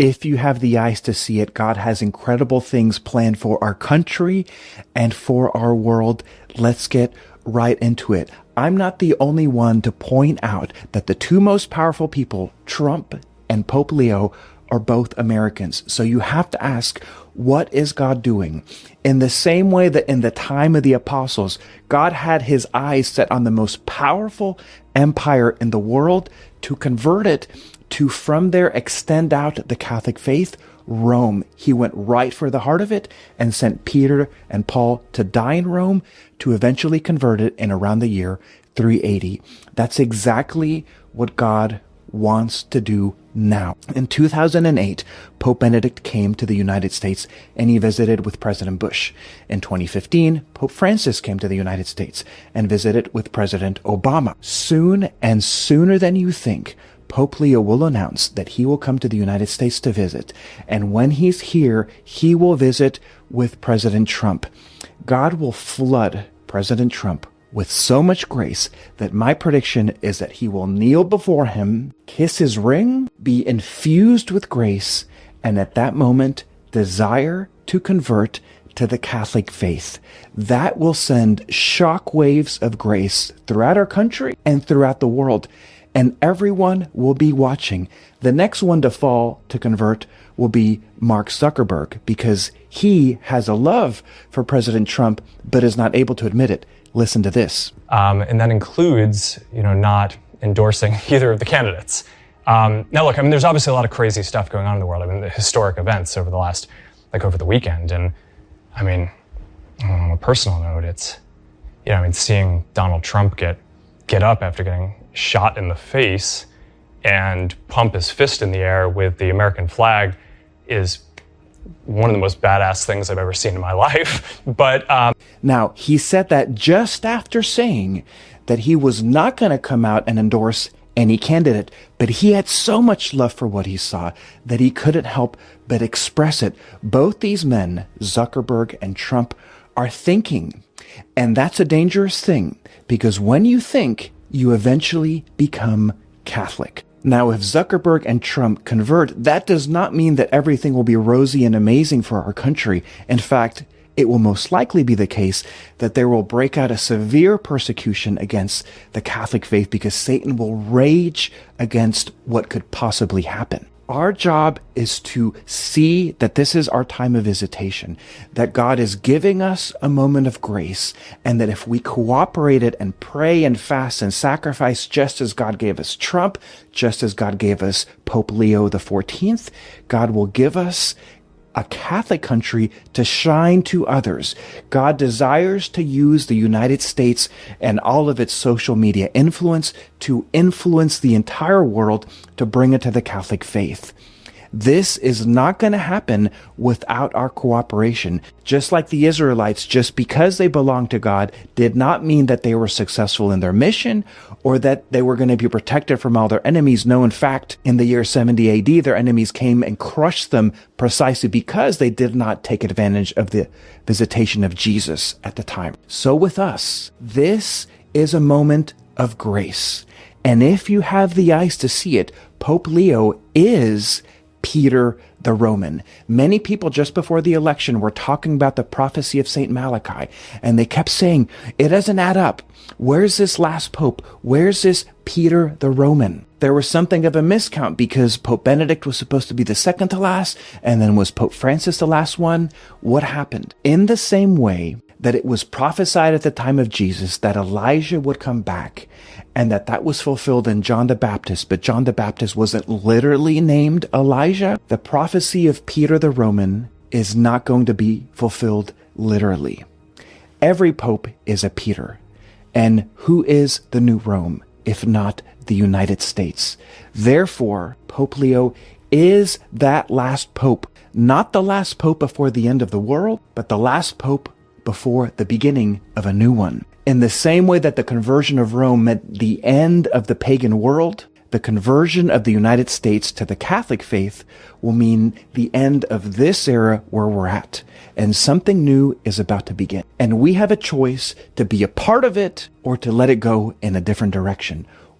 if you have the eyes to see it, God has incredible things planned for our country and for our world. Let's get right into it. I'm not the only one to point out that the two most powerful people, Trump and Pope Leo, are both Americans. So you have to ask, what is God doing? In the same way that in the time of the apostles, God had his eyes set on the most powerful empire in the world to convert it to, from there, extend out the Catholic faith, Rome. He went right for the heart of it and sent Peter and Paul to die in Rome to eventually convert it in around the year 380. That's exactly what God wants to do now. In 2008, Pope Benedict came to the United States and he visited with President Bush. In 2015, Pope Francis came to the United States and visited with President Obama. Soon, and sooner than you think, Pope Leo will announce that he will come to the United States to visit. And when he's here, he will visit with President Trump. God will flood President Trump with so much grace that my prediction is that he will kneel before him, kiss his ring, be infused with grace, and at that moment desire to convert to the Catholic faith. That will send shock waves of grace throughout our country and throughout the world, and everyone will be watching. The next one to fall to convert will be Mark Zuckerberg, because he has a love for President Trump but is not able to admit it. Listen to this. And that includes, not endorsing either of the candidates. Now, look, there's obviously a lot of crazy stuff going on in the world. The historic events over over the weekend. And on a personal note, it's, seeing Donald Trump get up after getting shot in the face and pump his fist in the air with the American flag is one of the most badass things I've ever seen in my life. But now, he said that just after saying that he was not going to come out and endorse any candidate, but he had so much love for what he saw that he couldn't help but express it. Both these men, Zuckerberg and Trump, are thinking. And that's a dangerous thing, because when you think, you eventually become Catholic. Now, if Zuckerberg and Trump convert, that does not mean that everything will be rosy and amazing for our country. In fact, it will most likely be the case that there will break out a severe persecution against the Catholic faith, because Satan will rage against what could possibly happen. Our job is to see that this is our time of visitation, that God is giving us a moment of grace, and that if we cooperate it and pray and fast and sacrifice just as God gave us Trump, just as God gave us Pope Leo XIV, God will give us a Catholic country to shine to others. God desires to use the United States and all of its social media influence to influence the entire world to bring it to the Catholic faith. This is not going to happen without our cooperation. Just like the Israelites, just because they belonged to God did not mean that they were successful in their mission or that they were going to be protected from all their enemies. No, in fact, in the year 70 AD, their enemies came and crushed them precisely because they did not take advantage of the visitation of Jesus at the time. So with us, this is a moment of grace. And if you have the eyes to see it, Pope Leo is Peter the Roman. Many people just before the election were talking about the prophecy of St. Malachi, and they kept saying, it doesn't add up. Where's this last pope? Where's this Peter the Roman? There was something of a miscount because Pope Benedict was supposed to be the second to last, and then was Pope Francis the last one. What happened? In the same way that it was prophesied at the time of Jesus that Elijah would come back, and that was fulfilled in John the Baptist, but John the Baptist wasn't literally named Elijah. The prophecy of Peter the Roman is not going to be fulfilled literally. Every pope is a Peter. And who is the new Rome, if not the United States? Therefore, Pope Leo is that last pope, not the last pope before the end of the world, but the last pope before the beginning of a new one. In the same way that the conversion of Rome meant the end of the pagan world, the conversion of the United States to the Catholic faith will mean the end of this era where we're at. And something new is about to begin. And we have a choice to be a part of it or to let it go in a different direction.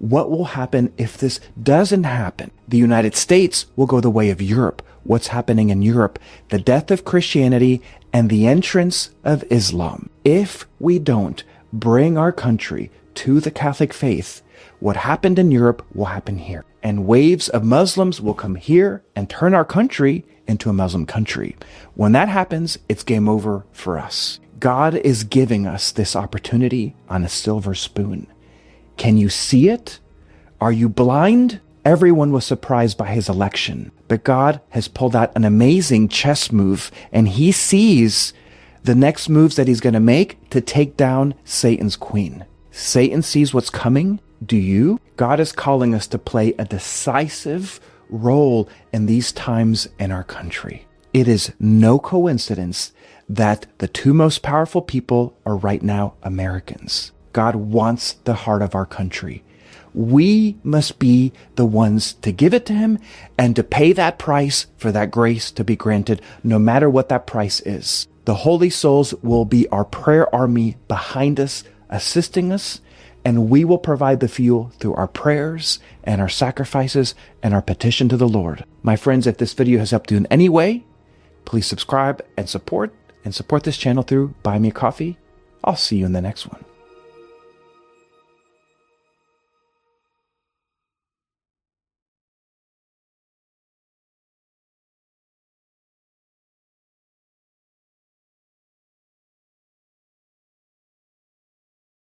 What will happen if this doesn't happen? The United States will go the way of Europe. What's happening in Europe? The death of Christianity and the entrance of Islam. If we don't bring our country to the Catholic faith, what happened in Europe will happen here. And waves of Muslims will come here and turn our country into a Muslim country. When that happens, it's game over for us. God is giving us this opportunity on a silver spoon. Can you see it? Are you blind? Everyone was surprised by his election, but God has pulled out an amazing chess move, and he sees the next moves that he's going to make to take down Satan's queen. Satan sees what's coming. Do you? God is calling us to play a decisive role in these times in our country. It is no coincidence that the two most powerful people are right now Americans. God wants the heart of our country. We must be the ones to give it to him and to pay that price for that grace to be granted, no matter what that price is. The Holy Souls will be our prayer army behind us, assisting us, and we will provide the fuel through our prayers and our sacrifices and our petition to the Lord. My friends, if this video has helped you in any way, please subscribe and support this channel through Buy Me a Coffee. I'll see you in the next one.